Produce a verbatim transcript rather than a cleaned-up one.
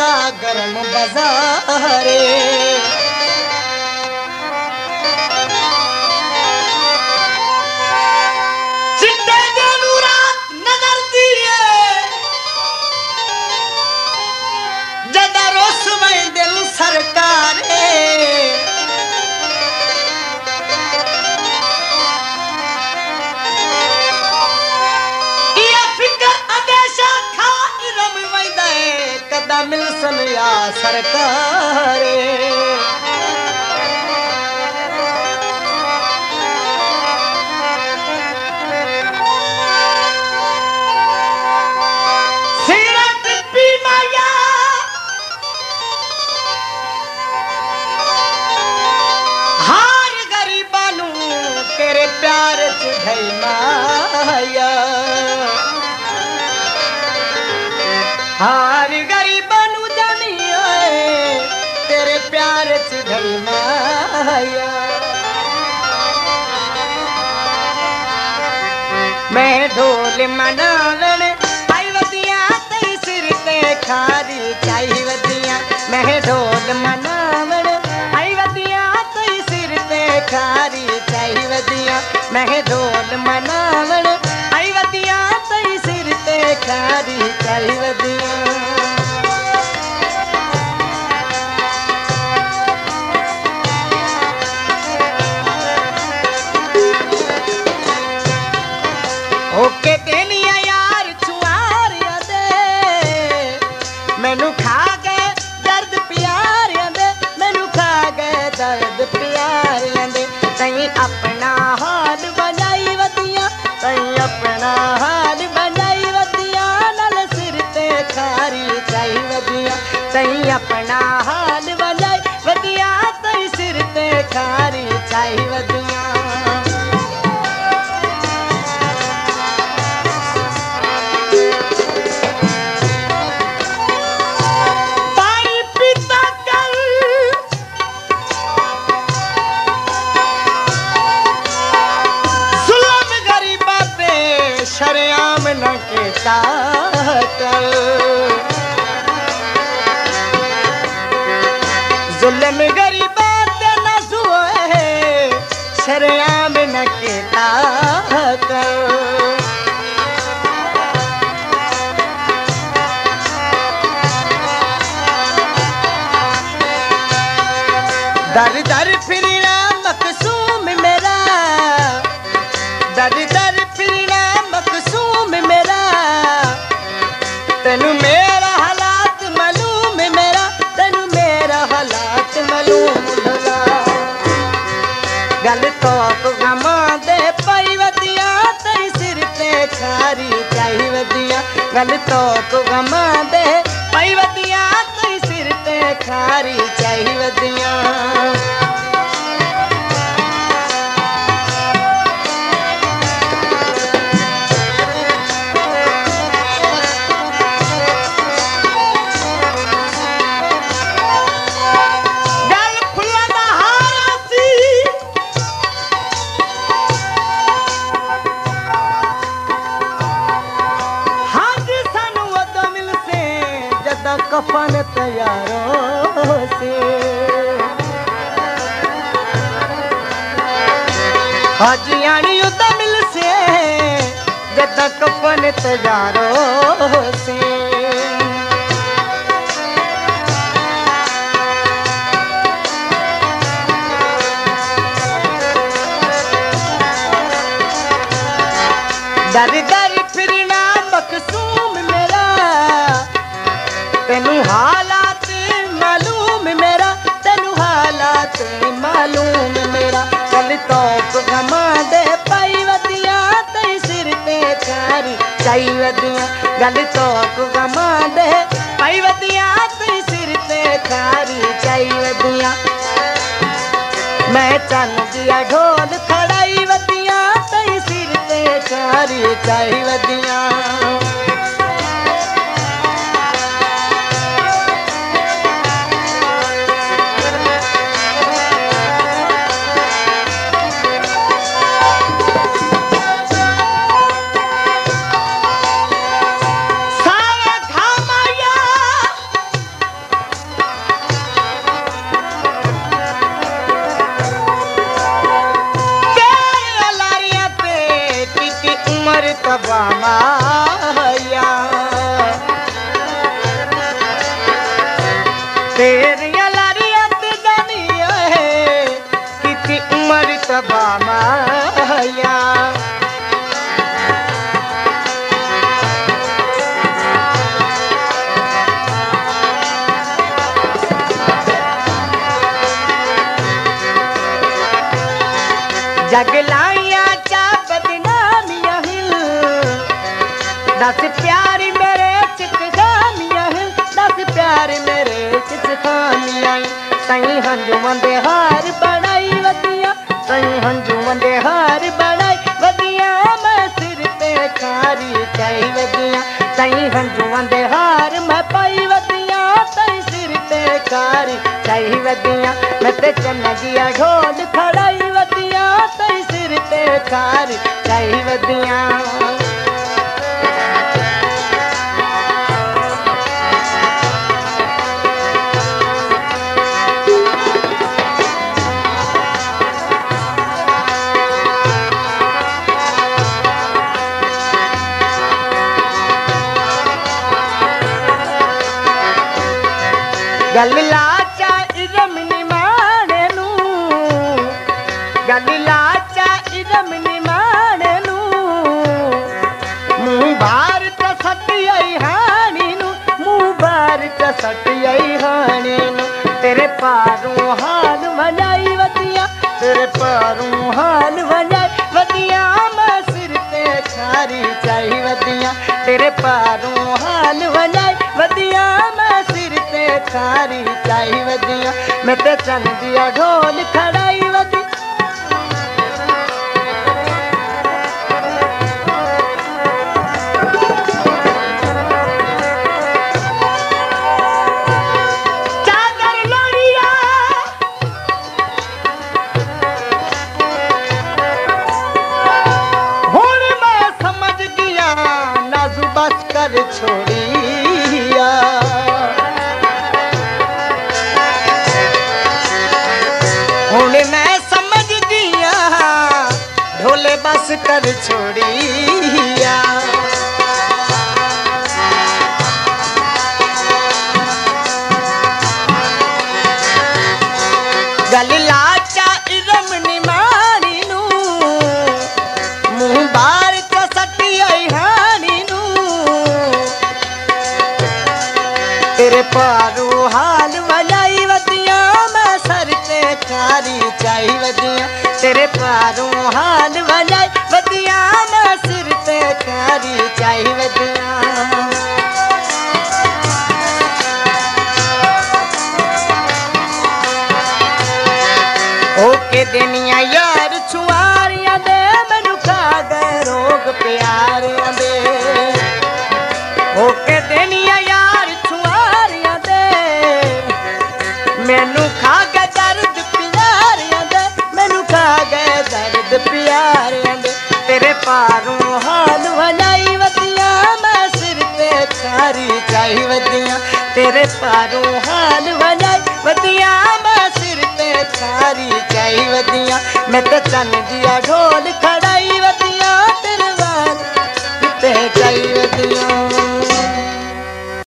दा गरम बाजारे चिट्टे दे नूरात नजर दिए जदा रोस में दिल सरकारे मिलसन या सरकारे सीरत पी माया हार गरीबानू तेरे प्यार च ढई माया हार माया मैं ढोल मनावन आई वदिया तई सिर ते खारी चाही वदिया मैं ढोल मनावन आई वदिया तई सिर ते खारी चाही वदिया मैं ढोल मनावन आई वदिया तई सिर ते खारी चाही वदिया ओके तेनिया यार छुआरिया दे मैनू खा गए दर्द प्यारिया दे मैनू खा गए दर्द प्यारिया दे तई अपना हाल बनाई वदिया तई अपना हाल बनाई वदिया नल सिर ते खारी चाही वदिया तई अपना हाल बनाई वदिया तई सिर ते खारी चाही वदिया शरेआम न केता कर जुल्म गरीबा ते न जुए शरेआम न केता कर दर दर फिरना मकसूम मेरा दर दर फिरना मकसूम मेरा तेनू मेरा हालात मालूम मेरा तेनू मेरा हालात मालूम भला गल तो गमा दे पाई वदिया तई सिर ते खारी चाही वदिया गल तो गमा दे पाई वदिया तई सिर ते खारी चाही वदिया कफन तैयारों से हाजियानी उदा मिल से जदा कफन तैयारों से दर दर फिरना मकसूम मेरा तेनू हालात मालूम मेरा तेनू हालात मालूम मेरा कल तो गमा दे पाई वदिया तई सिर ते खारी चाही वदिया गल तो गमा दे पाई वदिया तई सिर ते खारी चाही वदिया मैं चल दिया ढोल खड़ाई वदिया तई सिर ते खारी चाही वदिया जग लाइया चा बदनामियां हिल दस प्यारी मेरे चित खामियां हिल दस प्यारी मेरे चित खामियां सही हंजुआं दे हार बनाई वदिया सही हंजुआं दे हार बनाई वदिया मैं सिर ते कारी चाई वदिया सही हंजुआं दे हार मैं पाई वदिया तई सिर ते कारी चाई वदिया मैं ते चन्ना दिया ढोल खड़ाई वदिया तई सिर ते कारी चाई वदिया गल लाचा इदम निमाने नू गल लाचा इदम निमाने नू मुँह बार च सटियाई हानी नू मुँह बार च सटियाई हानी नू तेरे पारों हाल वजाई वदिया तेरे पारों हाल वजाई वदिया मैं सिर ते खारी चाई वदिया तेरे पारों हाल वजाई वदिया मैं सिर ते खारी चाई वदिया मैं ते चन दिया ढोल खड़ाई वदी चादर लोड़िया हुण मैं समझ गया नाजू बस कर छोड़िया हुण मैं समझ दिया ढोले बस कर छोड़िया गल लाचा इरम निमानी नू मुँह बार च सटियाई हानी नू तेरे पारू हाल वजाई वदिया मैं सर ते कारी चाई वदिया तेरे पारू हाल वजाई वदिया मैं सिर ते कारी चाई वदिया ओके देनिया यार छुआरियां दे मैनू खा गए रोग प्यारियां दे ओके देनिया यार छुआरियां दे मैनू खा गए दर्द प्यारियां दे मैनू खा गए दर्द प्यारियां दे तेरे पारों हाल वजाई वदिया मैं सिर ते कारी चाई वदिया तेरे पारों